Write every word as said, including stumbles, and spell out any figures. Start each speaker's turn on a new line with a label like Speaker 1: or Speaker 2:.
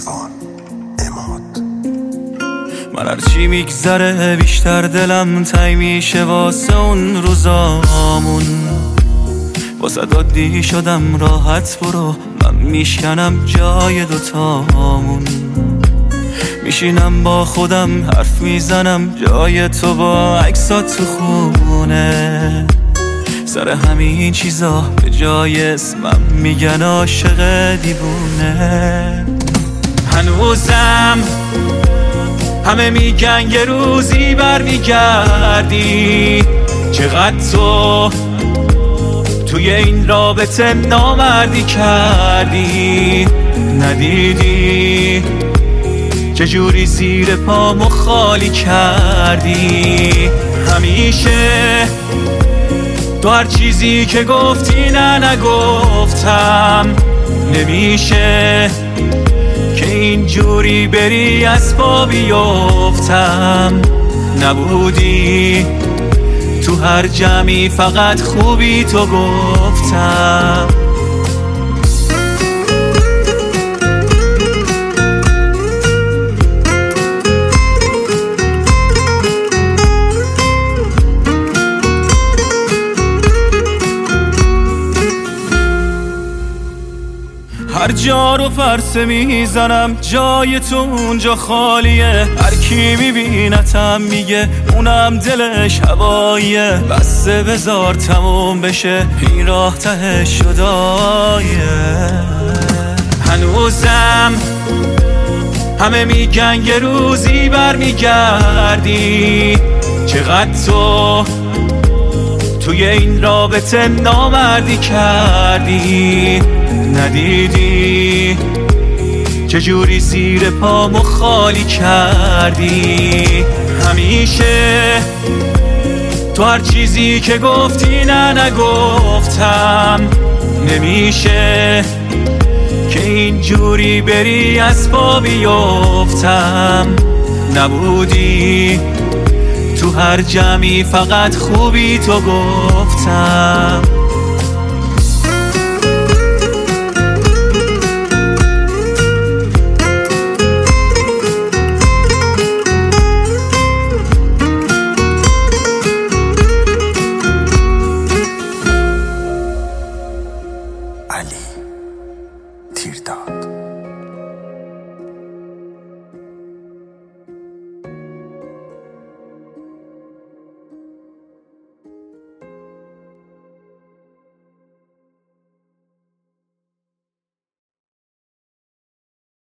Speaker 1: کیوان اماد.
Speaker 2: من هرچی میگذره بیشتر دلم تنگ میشه واسه اون روزامون. واسه عادی شدم راحت برو، من میشکنم جای دوتامون. میشینم با خودم حرف میزنم جای تو با عکسات تو خونه. سر همین چیزا به جای اسمم میگن عاشق دیوونه. هنوزم همه میگن یه روزی برمیگردی. چقدر تو توی این رابطه نامردی کردی. ندیدی چجوری زیر پامو خالی کردی. همیشه تو هر چیزی که گفتی نه نگفتم. نمیشه که اینجوری بری از پا بیفتم. نبودی تو هر جمعی فقط خوبی تو گفتم. هر جا رو پرسه میزنم جای تو اونجا خالیه. هر کی میبینتم میگه اونم دلش هواییه. بسته بذار تموم بشه این راه ته شدایه. هنوزم همه میگن یه روزی برمیگردی. چقدر تو توی این رابطه نامردی کردی. ندیدی چجوری زیر پامو خالی کردی. همیشه تو هر چیزی که گفتی نه نگفتم. نمیشه که اینجوری بری از پا بیفتم. نبودی تو هر جمعی فقط خوبی تو گفتم.
Speaker 1: علی تیرداد.